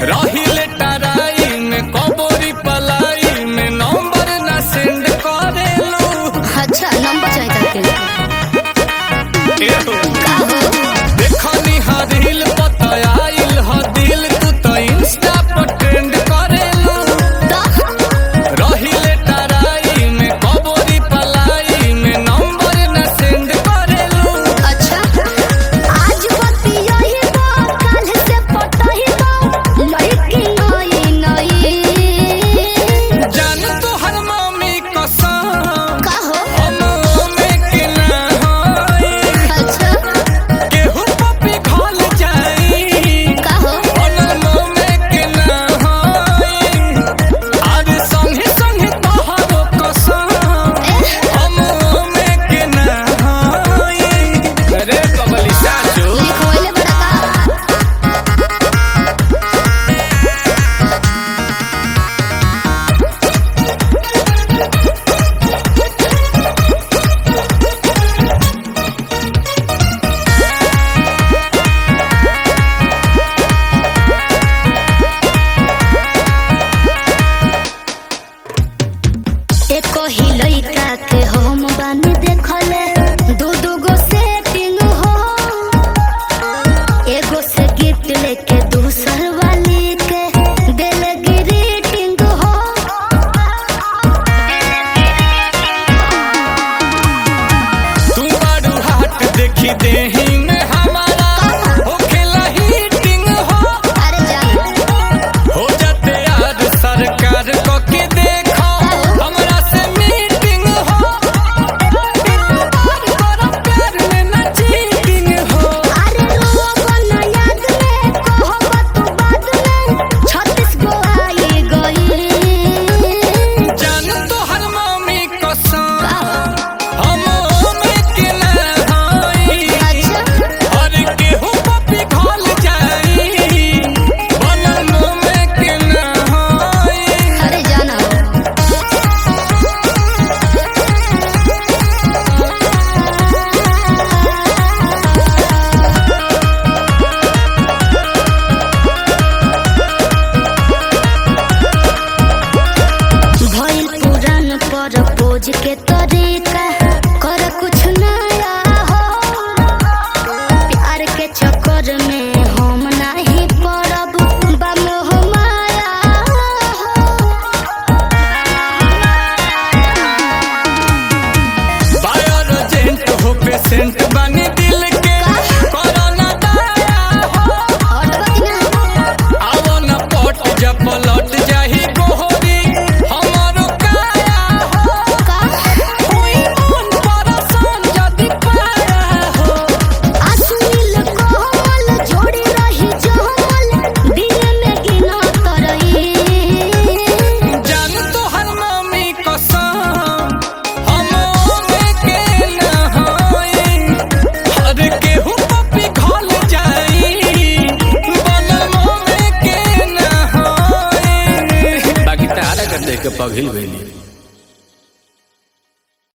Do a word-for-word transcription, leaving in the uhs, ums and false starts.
रहिले टराई में कबोरी पलाई में नंबर ना सेंड करेलू। अच्छा नंबर चाहिए ताके एहो देखनी हरिल पताइल ह दिल तू तो इंस्टा पर ट्रेंड करेलू। रहिले टराई में कबोरी पलाई में नंबर ना सेंड करेलू। अच्छा आज बतिया ही बा कल से पटही बा लड़की नई नई जान तो हर मम्मी कसम का हो हम में के ना होई। अच्छा केहू पपी घोल जाई का हो हम में के ना होई। आज संगे संगे तोहरो कसम हम में के ना होई। अरे बबली साचो लिखवले बड़ा का एको ही लइका के हम बानी देखले दू दू गो सेटिंग हो एगो से गिफ्ट लेके दूसर वाली के दिल ग्रीटिंग हो तू बारू हाट देखी देही में हमारा होखेला हीटिंग हो। अरे जान हो जाते यार सरकार को के देखो हमरा से मीटिंग हो। करो प्यार में ना चीटिंग हो। अरे रोबो ना याद में कहबा तू बात में छत्तीस गो आई गई जान तो हर मम्मी कसम हम में के ना होई। अच्छा और केहू पपी घोल जाई बनम में के ना होई। अरे जाना भइल पुरान पर पोज के तरीका कर कुछ नया हो प्यार के चक्कर में हम नहीं पड़ब बमोह माया बायर एजेंट हो पेशेंट बनी दिल के कोरोना दाया हो। और बतिना आवो न पट जब पलट जाही गोहरी हमारो काया हो। का कोई मन परसान जदी पाया हो। असुनिल कोमल जोड़ी रही जमल दिन में गिना तरही जान तो हर मम्मी कसम हम में के ना होई। हर केहू पपी घोल जाई बनम में के ना होई। बाकी तारा कर दे के पघिल गइली।